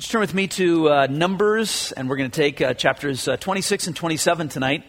Would you turn with me to Numbers, and we're going to take chapters 26 and 27 tonight.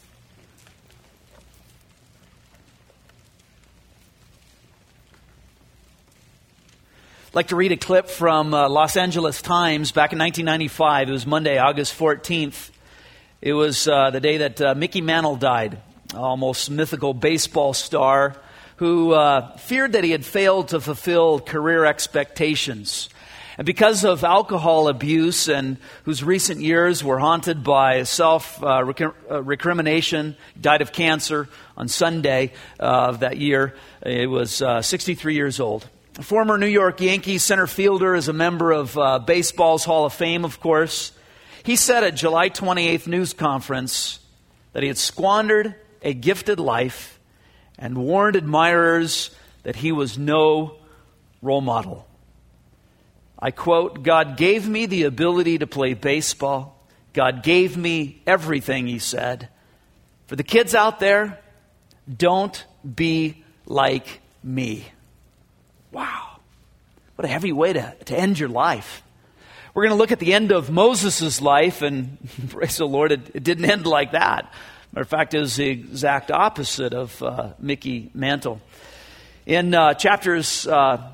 I'd like to read a clip from Los Angeles Times back in 1995. It was Monday, August 14th. It was the day that Mickey Mantle died, almost mythical baseball star who feared that he had failed to fulfill career expectations. And because of alcohol abuse and whose recent years were haunted by self-recrimination, died of cancer on Sunday of that year. He was 63 years old. A former New York Yankees center fielder is a member of baseball's Hall of Fame, of course. He said at July 28th news conference that he had squandered a gifted life and warned admirers that he was no role model. I quote, "God gave me the ability to play baseball. God gave me everything," he said. For the kids out there, don't be like me. Wow. What a heavy way to end your life. We're going to look at the end of Moses' life, and praise the Lord, it didn't end like that. Matter of fact, it was the exact opposite of Mickey Mantle. In chapters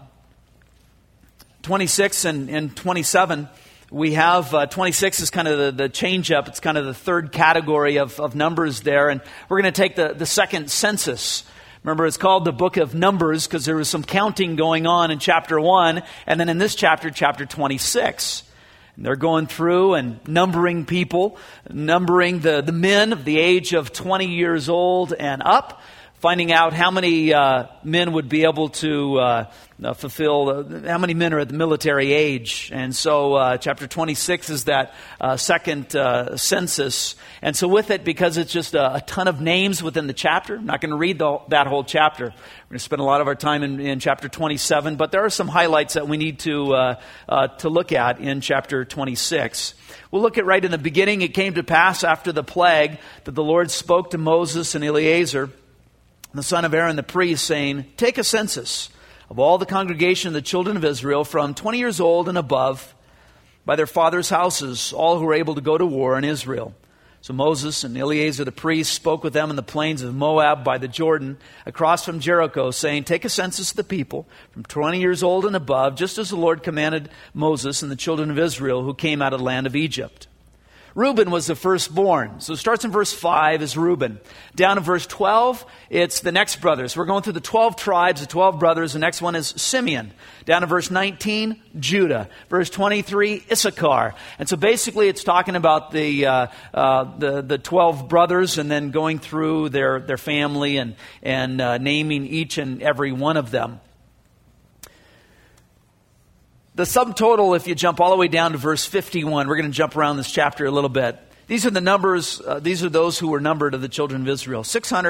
26 and 27, we have 26 is kind of the change up. It's kind of the third category of numbers there. And we're going to take the second census. Remember, it's called the book of Numbers because there was some counting going on in chapter 1. And then in this chapter 26. And they're going through and numbering people, numbering the men of the age of 20 years old and up, finding out how many men would be able to fulfill, how many men are at the military age. And so chapter 26 is that second census. And so with it, because it's just a ton of names within the chapter, I'm not going to read that whole chapter. We're going to spend a lot of our time in chapter 27, but there are some highlights that we need to look at in chapter 26. We'll look at right in the beginning. It came to pass after the plague that the Lord spoke to Moses and Eleazar, the son of Aaron the priest, saying, "Take a census of all the congregation of the children of Israel from 20 years old and above by their fathers' houses, all who are able to go to war in Israel." So Moses and Eleazar the priest spoke with them in the plains of Moab by the Jordan, across from Jericho, saying, "Take a census of the people from 20 years old and above, just as the Lord commanded Moses and the children of Israel who came out of the land of Egypt." Reuben was the firstborn. So it starts in verse 5 is Reuben. Down in verse 12, it's the next brothers. We're going through the 12 tribes, the 12 brothers. The next one is Simeon. Down in verse 19, Judah. Verse 23, Issachar. And so basically it's talking about the 12 brothers and then going through their family and naming each and every one of them. The subtotal, if you jump all the way down to verse 51, we're going to jump around this chapter a little bit. These are the numbers, these are those who were numbered of the children of Israel.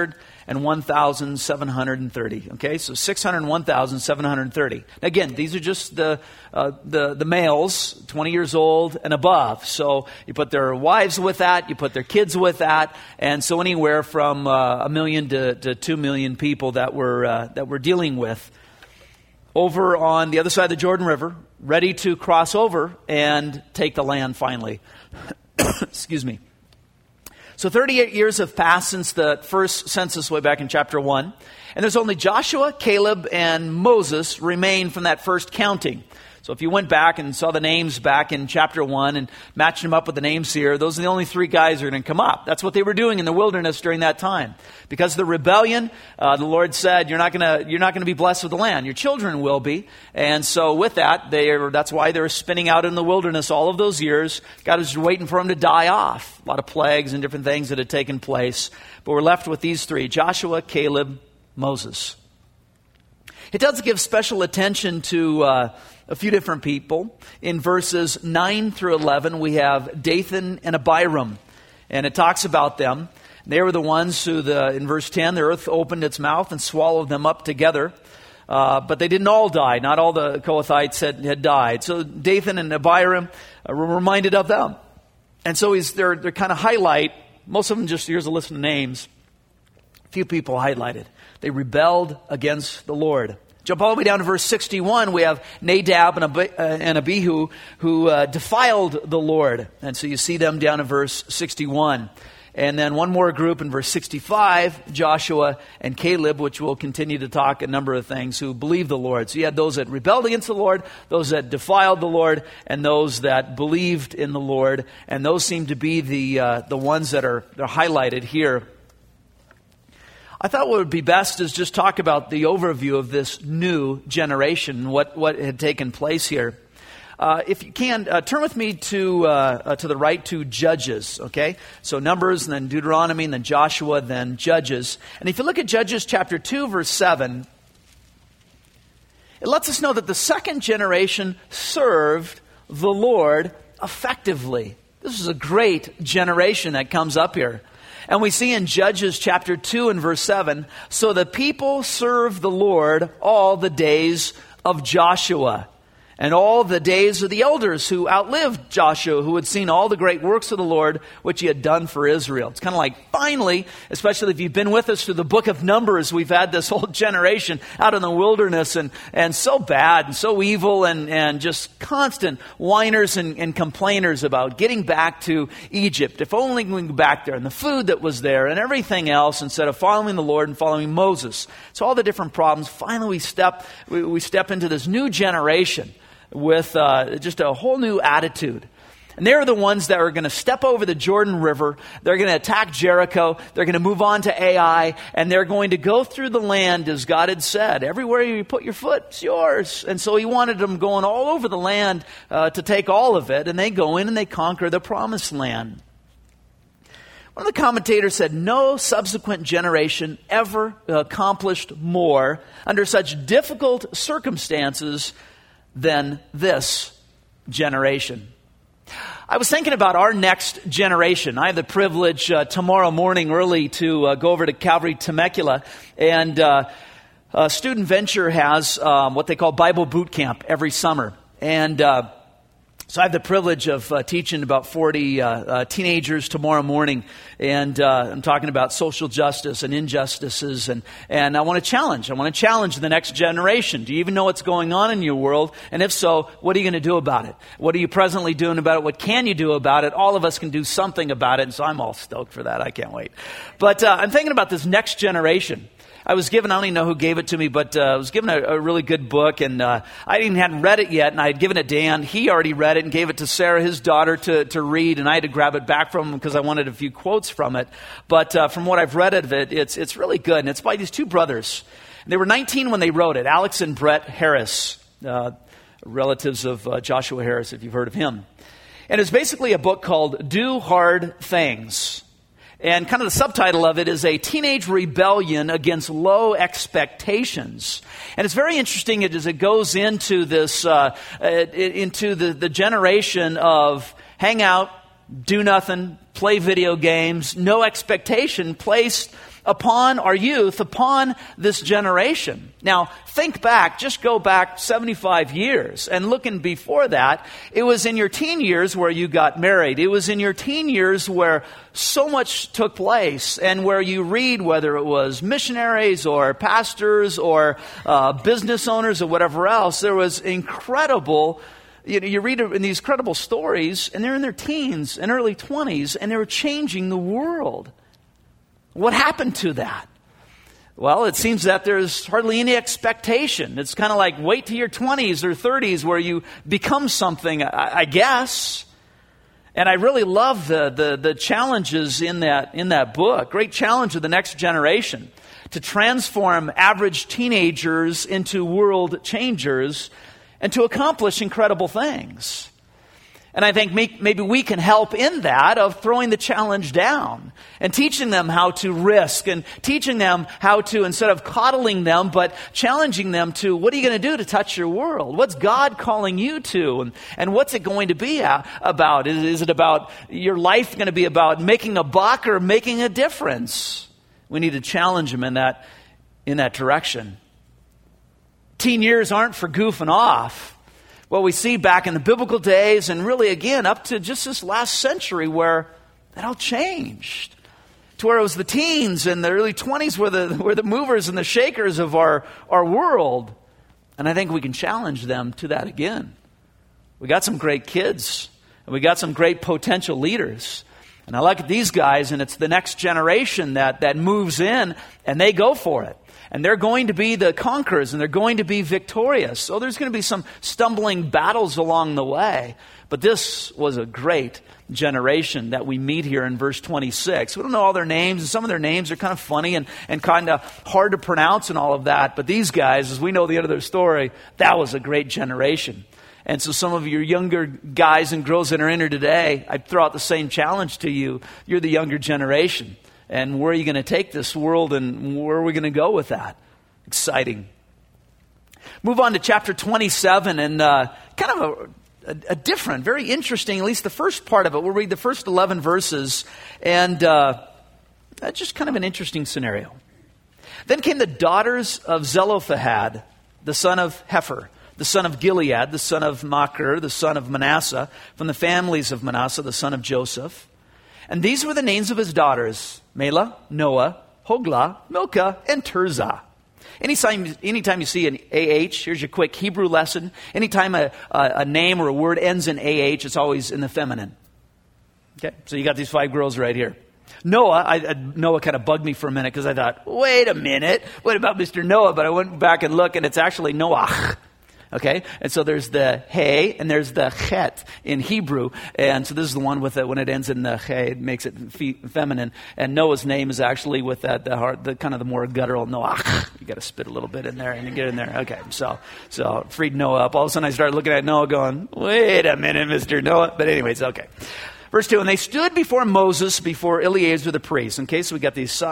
601,730. Okay, so 601,730. Again, these are just the males, 20 years old and above. So you put their wives with that, you put their kids with that, and so anywhere from 1 million to 2 million people that we're dealing with. Over on the other side of the Jordan River, ready to cross over and take the land finally. Excuse me. So 38 years have passed since the first census way back in chapter 1. And there's only Joshua, Caleb, and Moses remain from that first counting. So if you went back and saw the names back in chapter 1 and matched them up with the names here, those are the only 3 guys who are going to come up. That's what they were doing in the wilderness during that time. Because of the rebellion, the Lord said, you're not going to be blessed with the land. Your children will be. And so with that, that's why they were spinning out in the wilderness all of those years. God was waiting for them to die off. A lot of plagues and different things that had taken place. But we're left with these 3, Joshua, Caleb, Moses. It does give special attention to a few different people. In verses 9 through 11, we have Dathan and Abiram. And it talks about them. They were the ones who, in verse 10, the earth opened its mouth and swallowed them up together. But they didn't all die. Not all the Kohathites had died. So Dathan and Abiram were reminded of them. And so they're kind of highlight. Most of them just, here's a list of names. A few people highlighted. They rebelled against the Lord. Jump all the way down to verse 61. We have Nadab and Abihu who defiled the Lord. And so you see them down in verse 61. And then one more group in verse 65, Joshua and Caleb, which will continue to talk a number of things, who believe the Lord. So you had those that rebelled against the Lord, those that defiled the Lord, and those that believed in the Lord. And those seem to be the ones that are highlighted here. I thought what would be best is just talk about the overview of this new generation, what had taken place here. If you can, turn with me to the right to Judges, okay? So Numbers, and then Deuteronomy, and then Joshua, then Judges. And if you look at Judges chapter 2, verse 7, it lets us know that the second generation served the Lord effectively. This is a great generation that comes up here. And we see in Judges chapter 2 and verse 7, so the people served the Lord all the days of Joshua, and all the days of the elders who outlived Joshua, who had seen all the great works of the Lord, which he had done for Israel. It's kind of like, finally, especially if you've been with us through the book of Numbers, we've had this whole generation out in the wilderness and so bad and so evil and just constant whiners and complainers about getting back to Egypt. If only we could go back there, and the food that was there and everything else, instead of following the Lord and following Moses. So all the different problems. Finally, we step into this new generation with just a whole new attitude. And they're the ones that are going to step over the Jordan River. They're going to attack Jericho. They're going to move on to Ai. And they're going to go through the land as God had said. Everywhere you put your foot, it's yours. And so he wanted them going all over the land to take all of it. And they go in and they conquer the promised land. One of the commentators said, no subsequent generation ever accomplished more under such difficult circumstances than this generation. I was thinking about our next generation. I have the privilege tomorrow morning early to go over to Calvary Temecula, and Student Venture has what they call Bible Boot Camp every summer. And so I have the privilege of teaching about 40 teenagers tomorrow morning, and I'm talking about social justice and injustices, and I want to challenge the next generation. Do you even know what's going on in your world? And if so, what are you going to do about it? What are you presently doing about it? What can you do about it? All of us can do something about it, and so I'm all stoked for that. I can't wait. But I'm thinking about this next generation. I was given, I don't even know who gave it to me, but I was given a really good book, and I hadn't read it yet, and I had given it to Dan. He already read it and gave it to Sarah, his daughter, to read, and I had to grab it back from him because I wanted a few quotes from it. But from what I've read of it, it's really good, and it's by these two brothers. They were 19 when they wrote it, Alex and Brett Harris, relatives of Joshua Harris, if you've heard of him. And it's basically a book called Do Hard Things. And kind of the subtitle of it is A Teenage Rebellion Against Low Expectations. And it's very interesting as it goes into this, into the generation of hang out, do nothing, play video games, no expectation placed upon our youth, upon this generation. Now, think back, just go back 75 years, and looking before that, it was in your teen years where you got married. It was in your teen years where so much took place, and where you read, whether it was missionaries or pastors or business owners or whatever else, there was incredible. You read in these credible stories, and they're in their teens and early 20s, and they were changing the world. What happened to that? Well, it seems that there's hardly any expectation. It's kind of like wait till your 20s or 30s where you become something, I guess. And I really love the challenges in that book. Great challenge of the next generation to transform average teenagers into world changers and to accomplish incredible things. And I think maybe we can help in that of throwing the challenge down and teaching them how to risk and teaching them how to, instead of coddling them, but challenging them to, what are you going to do to touch your world? What's God calling you to? And what's it going to be about? Is it about your life going to be about making a buck or making a difference? We need to challenge them in that direction. Teen years aren't for goofing off. What we see back in the biblical days, and really again up to just this last century, where that all changed, to where it was the teens and the early 20s were the movers and the shakers of our world. And I think we can challenge them to that again. We got some great kids, and we got some great potential leaders. And I look at these guys, and it's the next generation that moves in, and they go for it. And they're going to be the conquerors, and they're going to be victorious. So there's going to be some stumbling battles along the way. But this was a great generation that we meet here in verse 26. We don't know all their names, and some of their names are kind of funny and kind of hard to pronounce and all of that. But these guys, as we know the end of their story, that was a great generation. And so some of your younger guys and girls that are in here today, I'd throw out the same challenge to you. You're the younger generation. And where are you going to take this world, and where are we going to go with that? Exciting. Move on to chapter 27, and kind of a different, very interesting, at least the first part of it. We'll read the first 11 verses, and that's just kind of an interesting scenario. Then came the daughters of Zelophehad, the son of Hepher, the son of Gilead, the son of Machir, the son of Manasseh, from the families of Manasseh, the son of Joseph. And these were the names of his daughters: Mela, Noah, Hoglah, Milcah, and Tirzah. Anytime you see an AH, here's your quick Hebrew lesson. Anytime a name or a word ends in AH, it's always in the feminine. Okay, so you got these 5 girls right here. Noah, Noah kind of bugged me for a minute because I thought, wait a minute, what about Mr. Noah? But I went back and looked, and it's actually Noach. Okay, and so there's the He and there's the Chet in Hebrew, and so this is the one with it when it ends in the He, it makes it feminine. And Noah's name is actually with that the kind of the more guttural Noach. You got to spit a little bit in there and you get in there. Okay, so freed Noah up. All of a sudden I started looking at Noah, going, "Wait a minute, Mr. Noah." But anyways, okay. Verse 2, and they stood before Moses, before Eleazar the priest. Okay, so we got these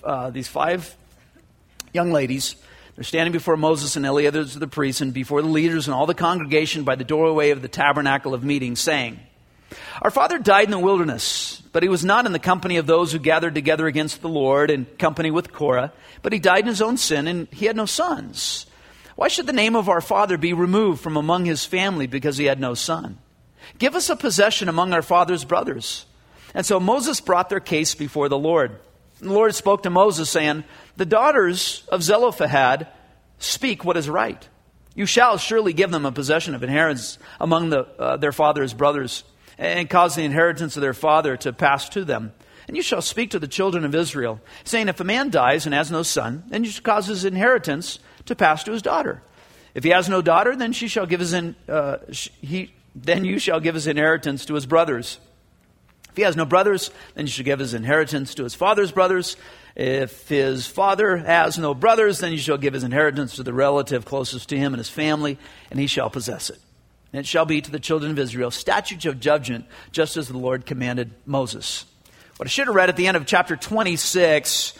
5 young ladies. They're standing before Moses and Eleazar the priest and before the leaders and all the congregation by the doorway of the tabernacle of meeting, saying, "Our father died in the wilderness, but he was not in the company of those who gathered together against the Lord in company with Korah, but he died in his own sin, and he had no sons. Why should the name of our father be removed from among his family because he had no son? Give us a possession among our father's brothers." And so Moses brought their case before the Lord. And the Lord spoke to Moses, saying, "The daughters of Zelophehad speak what is right. You shall surely give them a possession of inheritance among their father's brothers, and cause the inheritance of their father to pass to them. And you shall speak to the children of Israel, saying, if a man dies and has no son, then you shall cause his inheritance to pass to his daughter. If he has no daughter, then you shall give his inheritance to his brothers. If he has no brothers, then you shall give his inheritance to his father's brothers. If his father has no brothers, then you shall give his inheritance to the relative closest to him and his family, and he shall possess it. And it shall be to the children of Israel statutes of judgment, just as the Lord commanded Moses." What I should have read at the end of chapter 26,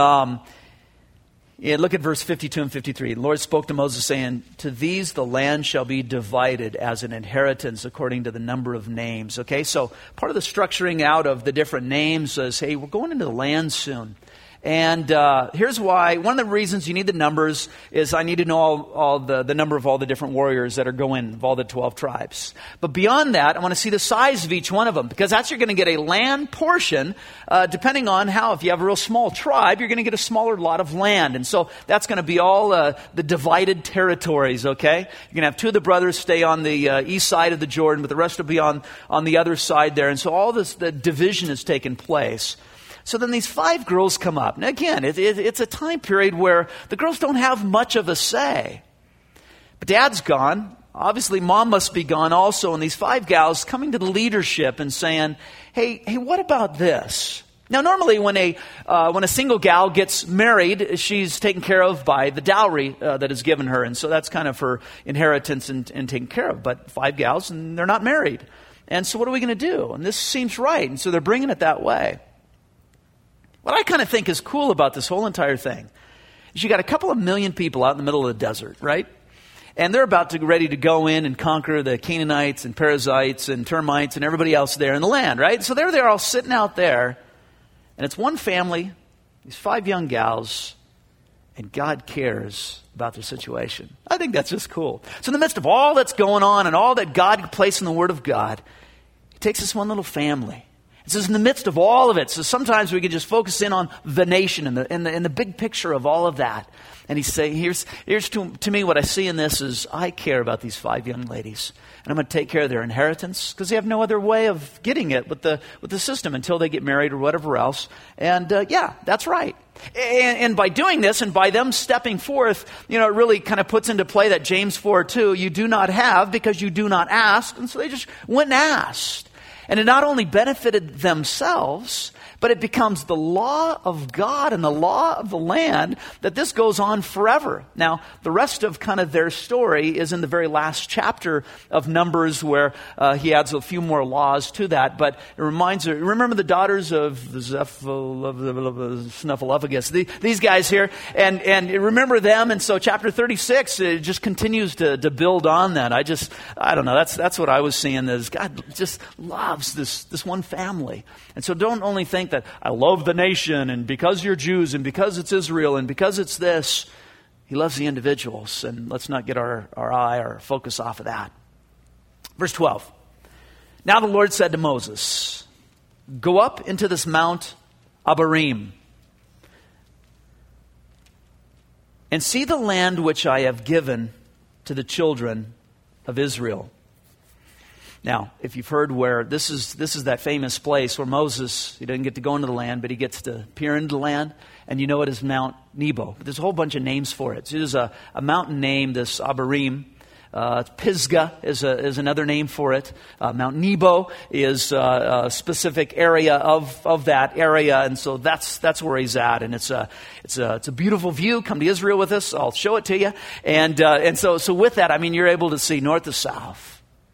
look at verse 52 and 53. The Lord spoke to Moses, saying, "To these the land shall be divided as an inheritance according to the number of names." Okay, so part of the structuring out of the different names is, hey, we're going into the land soon. And here's why. One of the reasons you need the numbers is I need to know all the number of all the different warriors that are going, of all the 12 tribes. But beyond that, I want to see the size of each one of them, because that's you're going to get a land portion, depending on how, if you have a real small tribe, you're going to get a smaller lot of land. And so that's going to be all the divided territories, okay? You're going to have 2 of the brothers stay on the east side of the Jordan, but the rest will be on the other side there. And so all this, the division has taken place. So then these 5 girls come up. Now again, it's a time period where the girls don't have much of a say. But dad's gone. Obviously mom must be gone also. And these 5 gals coming to the leadership and saying, hey, what about this? Now normally when a single gal gets married, she's taken care of by the dowry that is given her. And so that's kind of her inheritance and taken care of. But 5 gals, and they're not married. And so what are we going to do? And this seems right. And so they're bringing it that way. What I kind of think is cool about this whole entire thing is you got a couple of million people out in the middle of the desert, right? And they're ready to go in and conquer the Canaanites and Perizzites and termites and everybody else there in the land, right? So they're all sitting out there, and it's one family, these 5 young gals, and God cares about their situation. I think that's just cool. So in the midst of all that's going on and all that God placed in the Word of God, He takes this one little family, It says in the midst of all of it. So sometimes we can just focus in on the nation and the big picture of all of that. And he's saying, here's to me what I see in this is I care about these 5 young ladies. And I'm going to take care of their inheritance because they have no other way of getting it with the system until they get married or whatever else. And yeah, that's right. And by doing this and by them stepping forth, it really kind of puts into play that James 4:2, you do not have because you do not ask. And so they just went and asked. And it not only benefited themselves, but it becomes the law of God and the law of the land that this goes on forever. Now, the rest of kind of their story is in the very last chapter of Numbers where he adds a few more laws to that. But it reminds her, remember the daughters of Snuffleupagus, these guys here, and remember them. And so chapter 36, it just continues to build on that. I don't know, that's what I was seeing is God just loves this one family. And so don't only think that I love the nation and because you're Jews and because it's Israel and because it's this. He loves the individuals, and let's not get our focus off of that. Verse 12. Now the Lord said to Moses, go up into this Mount Abarim and see the land which I have given to the children of Israel. Now, if you've heard where this is that famous place where Moses, he doesn't get to go into the land, but he gets to peer into the land, and you know it is Mount Nebo. But there's a whole bunch of names for it. So there's a mountain name, this Abarim. Pisgah is another name for it. Mount Nebo is a specific area of that area, and so that's where he's at. And it's a beautiful view. Come to Israel with us. I'll show it to you. And so with that, I mean, you're able to see north to south.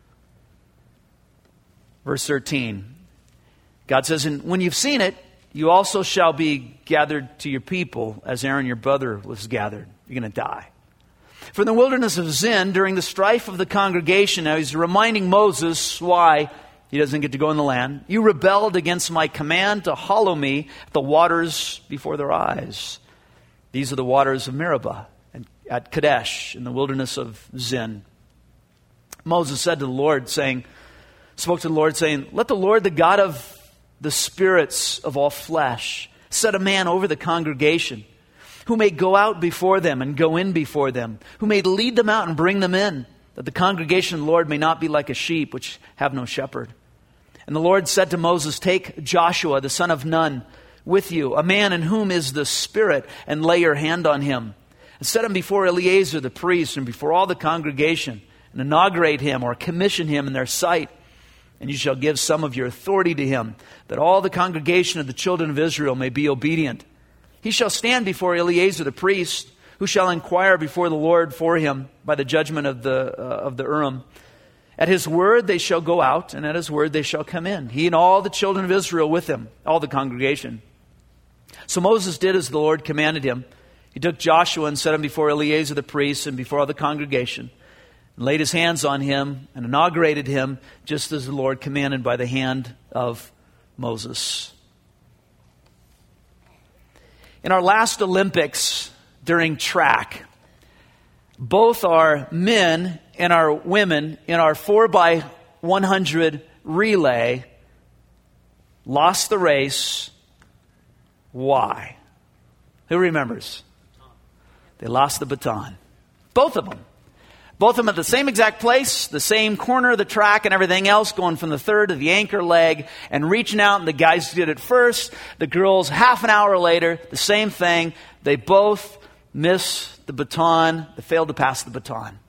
Verse 13, God says, and when you've seen it, you also shall be gathered to your people as Aaron your brother was gathered. You're going to die. For in the wilderness of Zin, during the strife of the congregation, now he's reminding Moses why he doesn't get to go in the land. You rebelled against my command to hollow me at the waters before their eyes. These are the waters of Meribah and at Kadesh in the wilderness of Zin. Moses said to the Lord, spoke to the Lord, saying, let the Lord, the God of the spirits of all flesh, set a man over the congregation, who may go out before them and go in before them, who may lead them out and bring them in, that the congregation of the Lord may not be like a sheep which have no shepherd. And the Lord said to Moses, take Joshua, the son of Nun, with you, a man in whom is the Spirit, and lay your hand on him. And set him before Eleazar the priest and before all the congregation, and inaugurate him or commission him in their sight. And you shall give some of your authority to him, that all the congregation of the children of Israel may be obedient. He shall stand before Eleazar the priest, who shall inquire before the Lord for him by the judgment of the Urim. At his word they shall go out, and at his word they shall come in, he and all the children of Israel with him, all the congregation. So Moses did as the Lord commanded him. He took Joshua and set him before Eleazar the priest and before all the congregation, and laid his hands on him and inaugurated him just as the Lord commanded by the hand of Moses. In our last Olympics during track, both our men and our women in our 4x100 relay lost the race. Why? Who remembers? They lost the baton. Both of them. Both of them at the same exact place, the same corner of the track and everything else, going from the third to the anchor leg and reaching out. And the guys did it first. The girls, half an hour later, the same thing. They both missed the baton. They failed to pass the baton.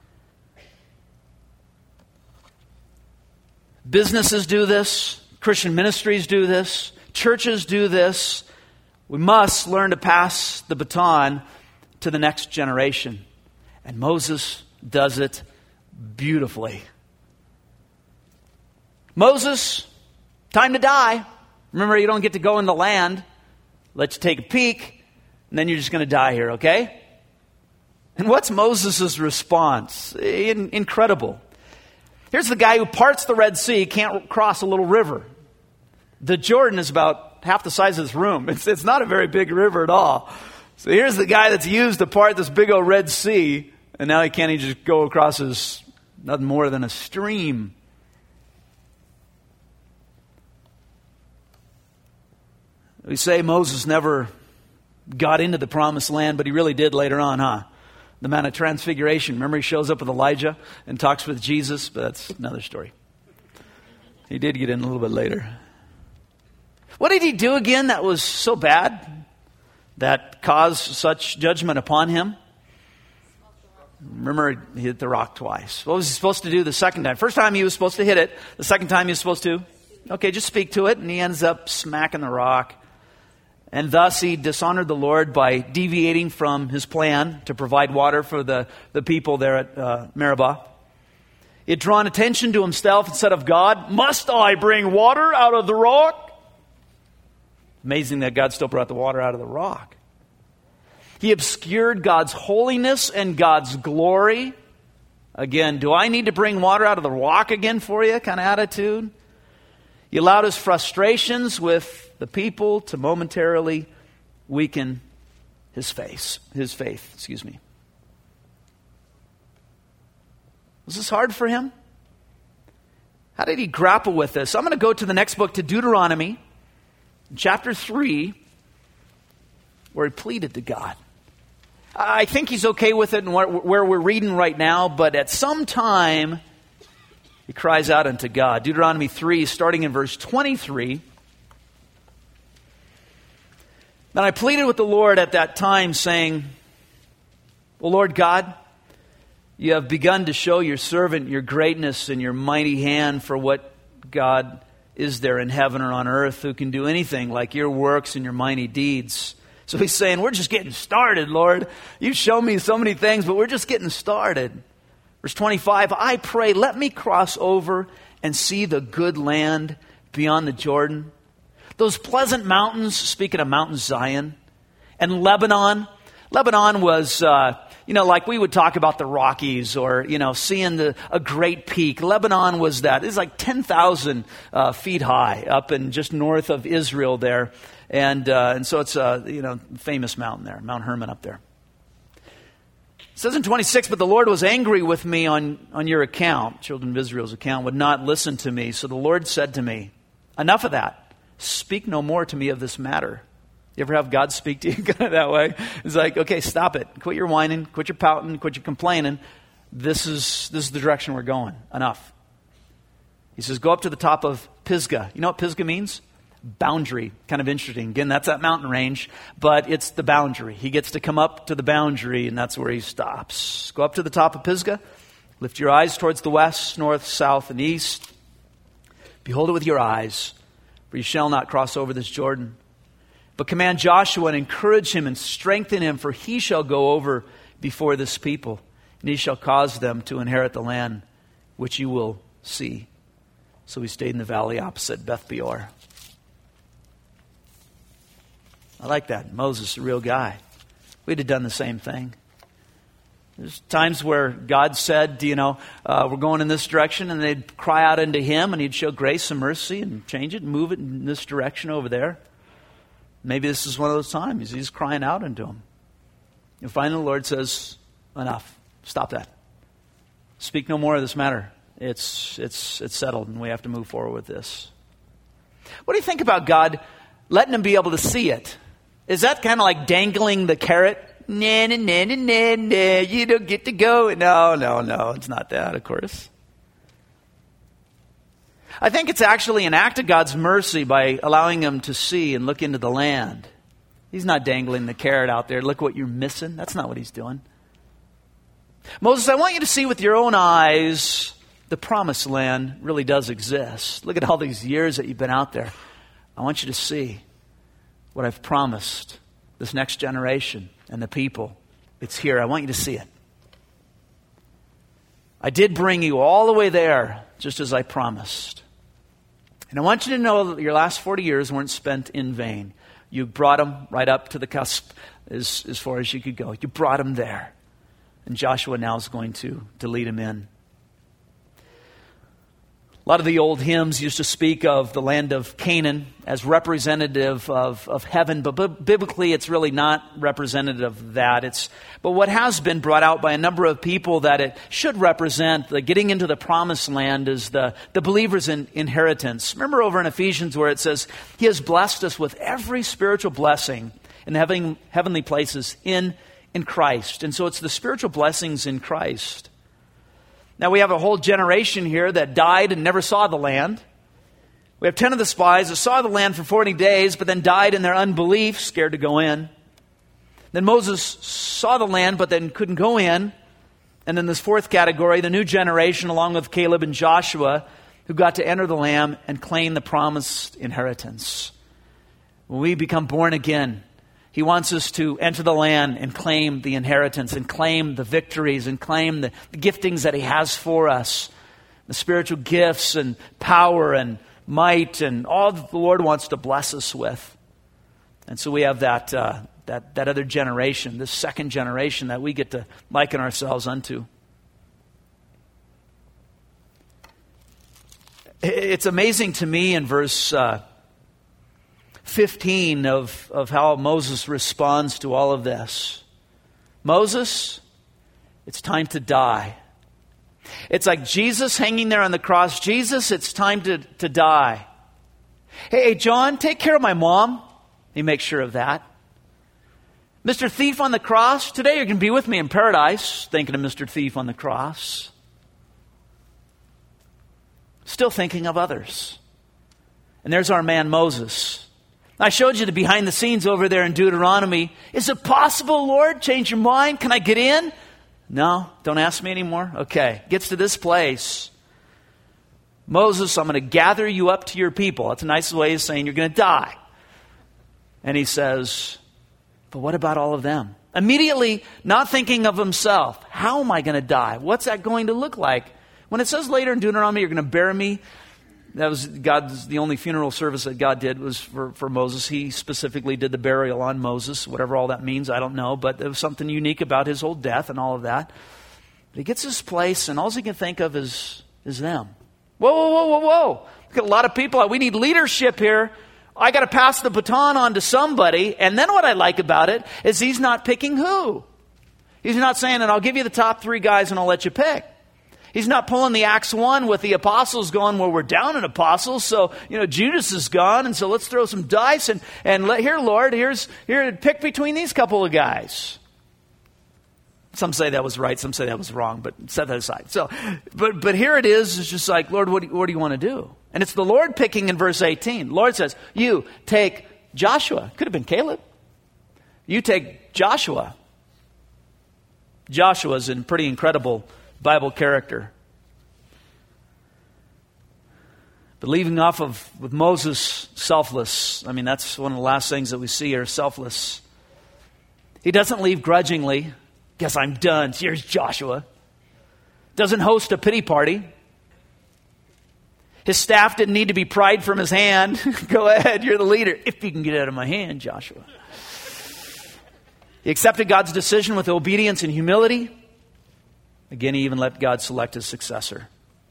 Businesses do this. Christian ministries do this. Churches do this. We must learn to pass the baton to the next generation. And Moses does it beautifully. Moses, time to die. Remember, you don't get to go in the land. Let's take a peek, and then you're just going to die here, okay? And what's Moses' response? Incredible. Here's the guy who parts the Red Sea, can't cross a little river. The Jordan is about half the size of this room. It's not a very big river at all. So here's the guy that's used to part this big old Red Sea, and now he can't even just go across his nothing more than a stream. We say Moses never got into the promised land, but he really did later on, huh? The Mount of Transfiguration. Remember, he shows up with Elijah and talks with Jesus, but that's another story. He did get in a little bit later. What did he do again that was so bad that caused such judgment upon him? Remember, he hit the rock twice. What was he supposed to do the second time? First time he was supposed to hit it. The second time he was supposed to, okay, just speak to it. And he ends up smacking the rock. And thus he dishonored the Lord by deviating from his plan to provide water for the people there at Meribah. He had drawn attention to himself instead of God. Must I bring water out of the rock? Amazing that God still brought the water out of the rock. He obscured God's holiness and God's glory. Again, do I need to bring water out of the rock again for you kind of attitude? He allowed his frustrations with the people to momentarily weaken his faith. Was this hard for him? How did he grapple with this? I'm going to go to the next book, to Deuteronomy, chapter 3, where he pleaded to God. I think he's okay with it and where we're reading right now, but at some time, he cries out unto God. Deuteronomy 3, starting in verse 23. Then I pleaded with the Lord at that time, saying, O Lord God, you have begun to show your servant your greatness and your mighty hand, for what God is there in heaven or on earth who can do anything like your works and your mighty deeds? So he's saying, we're just getting started, Lord. You've shown me so many things, but we're just getting started. Verse 25, I pray, let me cross over and see the good land beyond the Jordan. Those pleasant mountains, speaking of Mount Zion, and Lebanon. Lebanon was, like we would talk about the Rockies or, seeing a great peak. Lebanon was that. It's like 10,000 feet high up in just north of Israel there. And so it's a, famous mountain there, Mount Hermon up there. It says in 26, but the Lord was angry with me on your account, children of Israel's account, would not listen to me. So the Lord said to me, enough of that. Speak no more to me of this matter. You ever have God speak to you kind of that way? It's like, okay, stop it. Quit your whining, quit your pouting, quit your complaining. This is the direction we're going. Enough. He says, go up to the top of Pisgah. You know what Pisgah means? Boundary. Kind of interesting. Again, that's that mountain range, but it's the boundary. He gets to come up to the boundary, and that's where he stops. Go up to the top of Pisgah. Lift your eyes towards the west, north, south, and east. Behold it with your eyes, for you shall not cross over this Jordan. But command Joshua and encourage him and strengthen him, for he shall go over before this people, and he shall cause them to inherit the land which you will see. So he stayed in the valley opposite Beth Peor. I like that. Moses, a real guy. We'd have done the same thing. There's times where God said, we're going in this direction, and they'd cry out unto him, and he'd show grace and mercy and change it and move it in this direction over there. Maybe this is one of those times. He's crying out unto him. And finally the Lord says, enough. Stop that. Speak no more of this matter. It's settled, and we have to move forward with this. What do you think about God letting him be able to see it? Is that kind of like dangling the carrot? Nah, nah, nah, nah, nah, nah, you don't get to go. No, it's not that, of course. I think it's actually an act of God's mercy by allowing him to see and look into the land. He's not dangling the carrot out there. Look what you're missing. That's not what he's doing. Moses, I want you to see with your own eyes the promised land really does exist. Look at all these years that you've been out there. I want you to see what I've promised this next generation and the people. It's here. I want you to see it. I did bring you all the way there, just as I promised. And I want you to know that your last 40 years weren't spent in vain. You brought them right up to the cusp as far as you could go. You brought them there. And Joshua now is going to lead them in. A lot of the old hymns used to speak of the land of Canaan as representative of heaven, but biblically it's really not representative of that. But what has been brought out by a number of people that it should represent the getting into the promised land is the believer's inheritance. Remember over in Ephesians where it says, He has blessed us with every spiritual blessing in heavenly places in Christ. And so it's the spiritual blessings in Christ. Now we have a whole generation here that died and never saw the land. We have 10 of the spies that saw the land for 40 days, but then died in their unbelief, scared to go in. Then Moses saw the land, but then couldn't go in. And then this fourth category, the new generation, along with Caleb and Joshua, who got to enter the land and claim the promised inheritance. When we become born again, He wants us to enter the land and claim the inheritance and claim the victories and claim the giftings that He has for us. The spiritual gifts and power and might and all that the Lord wants to bless us with. And so we have that other generation, this second generation that we get to liken ourselves unto. It's amazing to me in verse 15 of how Moses responds to all of this. Moses, it's time to die. It's like Jesus hanging there on the cross. Jesus, it's time to die. Hey, John, take care of my mom. He makes sure of that. Mr. Thief on the cross, today you're going to be with me in paradise. Thinking of Mr. Thief on the cross. Still thinking of others. And there's our man Moses. I showed you the behind the scenes over there in Deuteronomy. Is it possible, Lord? Change your mind? Can I get in? No, don't ask me anymore. Okay, gets to this place. Moses, I'm going to gather you up to your people. That's a nice way of saying you're going to die. And he says, but what about all of them? Immediately, not thinking of himself. How am I going to die? What's that going to look like? When it says later in Deuteronomy, you're going to bury me. That was the only funeral service that God did was for Moses. He specifically did the burial on Moses, whatever all that means, I don't know. But there was something unique about his whole death and all of that. But he gets this place and all he can think of is them. Whoa. Look at a lot of people. We need leadership here. I got to pass the baton on to somebody. And then what I like about it is he's not picking who. He's not saying, and I'll give you the top 3 guys and I'll let you pick. He's not pulling the Acts 1 with the apostles going, well, we're down in apostles, so, Judas is gone, and so let's throw some dice, and here, Lord, here, pick between these couple of guys. Some say that was right, some say that was wrong, but set that aside. So, but here it is, it's just like, Lord, what do you want to do? And it's the Lord picking in verse 18. The Lord says, you take Joshua. Could have been Caleb. You take Joshua. Joshua's a pretty incredible Bible character. But leaving off with Moses, selfless. I mean, that's one of the last things that we see here, selfless. He doesn't leave grudgingly. Guess I'm done. Here's Joshua. Doesn't host a pity party. His staff didn't need to be pried from his hand. Go ahead, you're the leader. If you can get out of my hand, Joshua. He accepted God's decision with obedience and humility. Again, he even let God select his successor.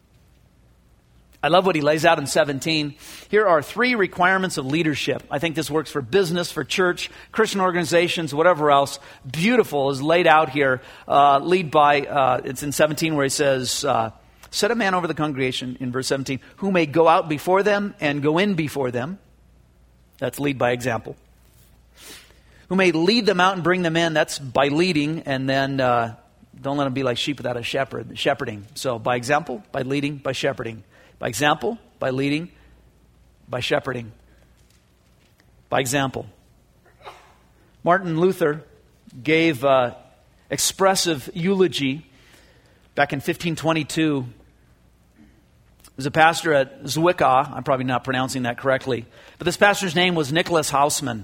I love what he lays out in 17. Here are 3 requirements of leadership. I think this works for business, for church, Christian organizations, whatever else. Beautiful is laid out here. It's in 17 where he says, set a man over the congregation, in verse 17, who may go out before them and go in before them. That's lead by example. Who may lead them out and bring them in. That's by leading, and then don't let them be like sheep without a shepherd. Shepherding. So by example, by leading, by shepherding. By example, by leading, by shepherding. By example. Martin Luther gave expressive eulogy back in 1522. He was a pastor at Zwickau. I'm probably not pronouncing that correctly. But this pastor's name was Nicholas Hausmann.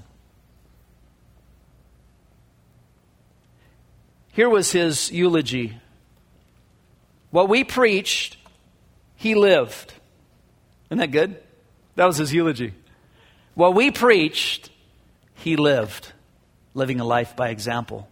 Here was his eulogy. What we preached, he lived. Isn't that good? That was his eulogy. What we preached, he lived. Living a life by example.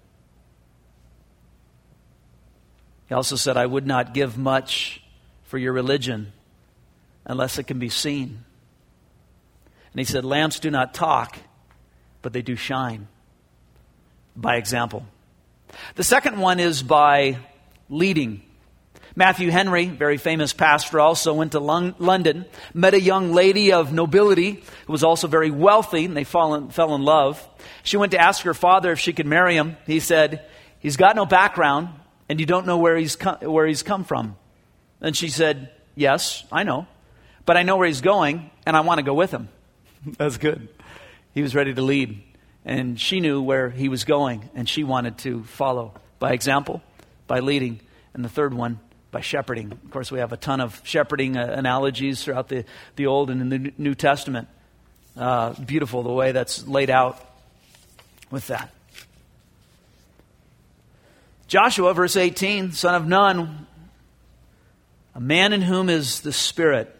He also said, I would not give much for your religion, unless it can be seen. And he said, lamps do not talk, but they do shine by example. The second one is by leading. Matthew Henry, very famous pastor, also went to London, met a young lady of nobility who was also very wealthy, and they fell in love. She went to ask her father if she could marry him. He said, he's got no background, and you don't know where he's come from. And she said, yes, I know, but I know where he's going, and I want to go with him. That's good. He was ready to lead, and she knew where he was going, and she wanted to follow by example, by leading. And the third one, by shepherding. Of course, we have a ton of shepherding analogies throughout the Old and the New Testament. Beautiful the way that's laid out with that. Joshua, verse 18, son of Nun, a man in whom is the Spirit.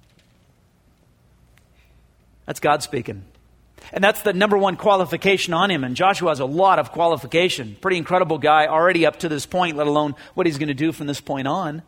That's God speaking. And that's the number one qualification on him. And Joshua has a lot of qualification. Pretty incredible guy already up to this point, let alone what he's going to do from this point on.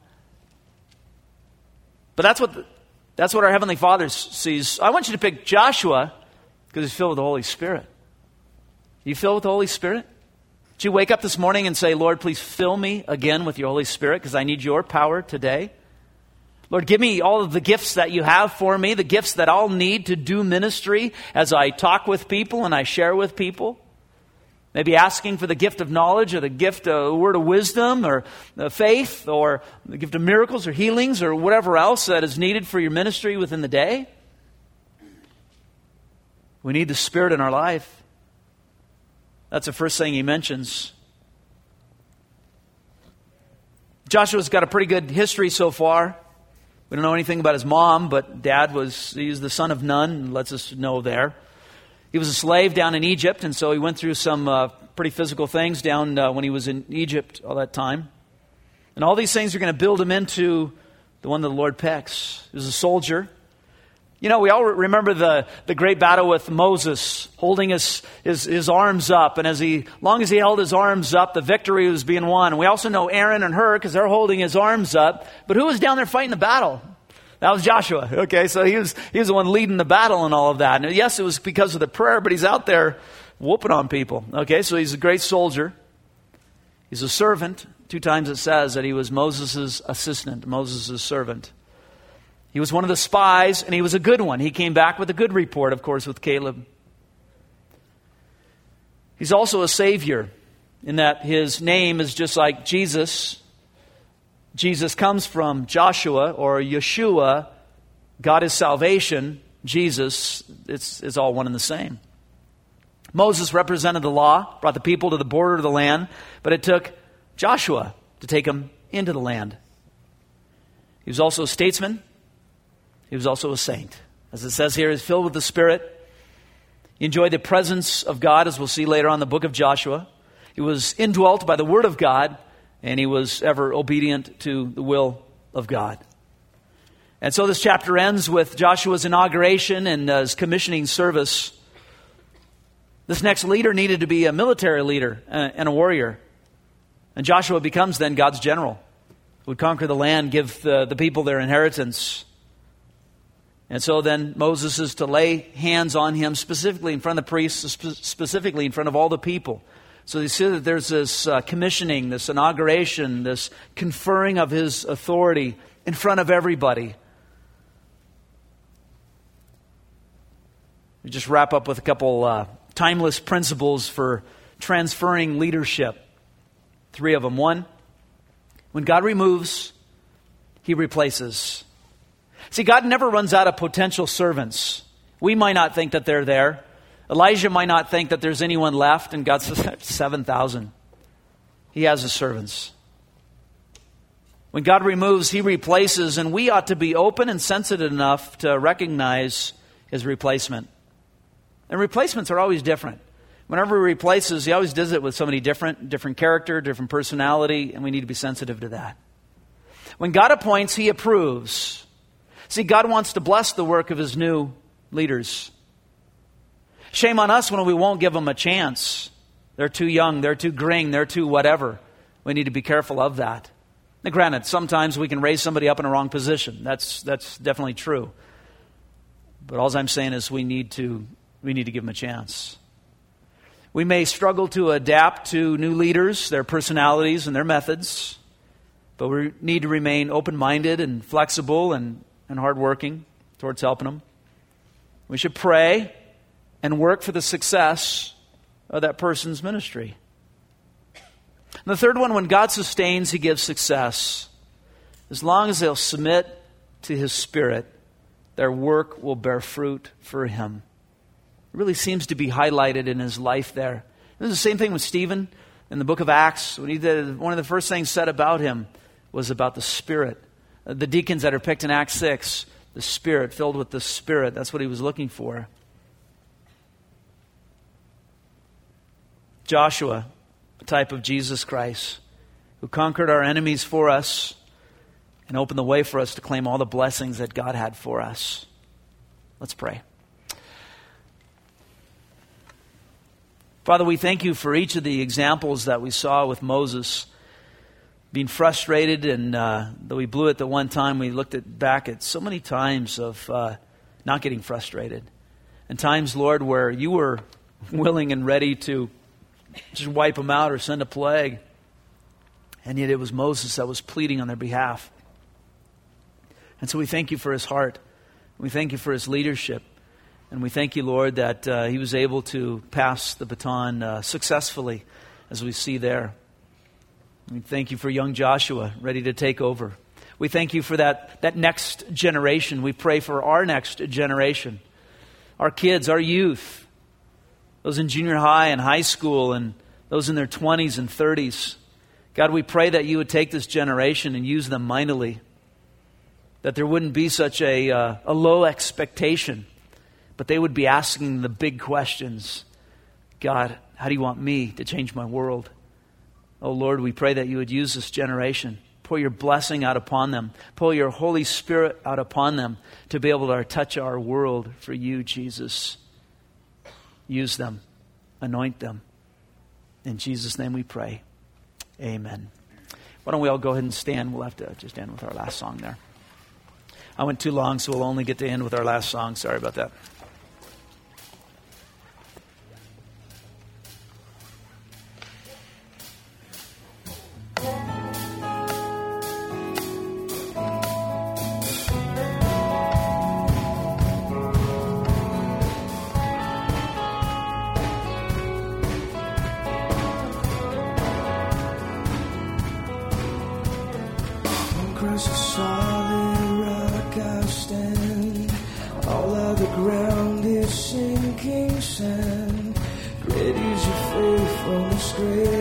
But that's what our Heavenly Father sees. I want you to pick Joshua because he's filled with the Holy Spirit. You filled with the Holy Spirit? Did you wake up this morning and say, Lord, please fill me again with your Holy Spirit because I need your power today? Lord, give me all of the gifts that you have for me, the gifts that I'll need to do ministry as I talk with people and I share with people. Maybe asking for the gift of knowledge or the gift of word of wisdom or faith or the gift of miracles or healings or whatever else that is needed for your ministry within the day. We need the Spirit in our life. That's the first thing he mentions. Joshua's got a pretty good history so far. We don't know anything about his mom, but he's the son of Nun, and lets us know there. He was a slave down in Egypt, and so he went through some pretty physical things down when he was in Egypt all that time. And all these things are going to build him into the one that the Lord picks. He was a soldier. You know, we all remember the great battle with Moses holding his arms up. And long as he held his arms up, the victory was being won. And we also know Aaron and Hur because they're holding his arms up. But who was down there fighting the battle? That was Joshua. Okay, so he was the one leading the battle and all of that. And yes, it was because of the prayer, but he's out there whooping on people. Okay, so he's a great soldier. He's a servant. 2 times it says that he was Moses' assistant, Moses' servant. He was one of the spies, and he was a good one. He came back with a good report, of course, with Caleb. He's also a savior in that his name is just like Jesus. Jesus comes from Joshua or Yeshua. God is salvation. Jesus, it's all one and the same. Moses represented the law, brought the people to the border of the land, but it took Joshua to take them into the land. He was also a statesman. He was also a saint. As it says here, he's filled with the Spirit. He enjoyed the presence of God, as we'll see later on in the book of Joshua. He was indwelt by the Word of God, and he was ever obedient to the will of God. And so this chapter ends with Joshua's inauguration and his commissioning service. This next leader needed to be a military leader and a warrior. And Joshua becomes then God's general, who would conquer the land, give the people their inheritance. And so then Moses is to lay hands on him specifically in front of the priests, specifically in front of all the people. So you see that there's this commissioning, this inauguration, this conferring of his authority in front of everybody. We just wrap up with a couple timeless principles for transferring leadership. 3 of them. 1, when God removes, He replaces. See, God never runs out of potential servants. We might not think that they're there. Elijah might not think that there's anyone left, and God says 7,000. He has his servants. When God removes, He replaces, and we ought to be open and sensitive enough to recognize His replacement. And replacements are always different. Whenever He replaces, He always does it with somebody different character, different personality, and we need to be sensitive to that. When God appoints, He approves. See, God wants to bless the work of His new leaders. Shame on us when we won't give them a chance. They're too young, they're too green, they're too whatever. We need to be careful of that. Now, granted, sometimes we can raise somebody up in a wrong position. That's definitely true. But all I'm saying is we need to give them a chance. We may struggle to adapt to new leaders, their personalities and their methods, but we need to remain open-minded and flexible and hardworking towards helping them. We should pray and work for the success of that person's ministry. And the third one, when God sustains, He gives success. As long as they'll submit to His Spirit, their work will bear fruit for Him. It really seems to be highlighted in his life there. It was the same thing with Stephen in the book of Acts. When he did, one of the first things said about him was about the Spirit. The deacons that are picked in Acts 6, the Spirit, filled with the Spirit. That's what he was looking for. Joshua, a type of Jesus Christ, who conquered our enemies for us and opened the way for us to claim all the blessings that God had for us. Let's pray. Father, we thank you for each of the examples that we saw with Moses being frustrated, and though we blew it the one time, we looked back at so many times of not getting frustrated. And times, Lord, where you were willing and ready to just wipe them out or send a plague. And yet it was Moses that was pleading on their behalf. And so we thank you for his heart. We thank you for his leadership. And we thank you, Lord, that he was able to pass the baton successfully, as we see there. We thank you for young Joshua, ready to take over. We thank you for that next generation. We pray for our next generation, our kids, our youth, those in junior high and high school, and those in their 20s and 30s. God, we pray that you would take this generation and use them mightily, that there wouldn't be such a low expectation, but they would be asking the big questions. God, how do you want me to change my world? Oh Lord, we pray that you would use this generation. Pour your blessing out upon them. Pour your Holy Spirit out upon them to be able to touch our world for you, Jesus. Use them. Anoint them. In Jesus' name we pray. Amen. Why don't we all go ahead and stand? We'll have to just end with our last song there. I went too long, so we'll only get to end with our last song. Sorry about that. Great is your faithfulness, great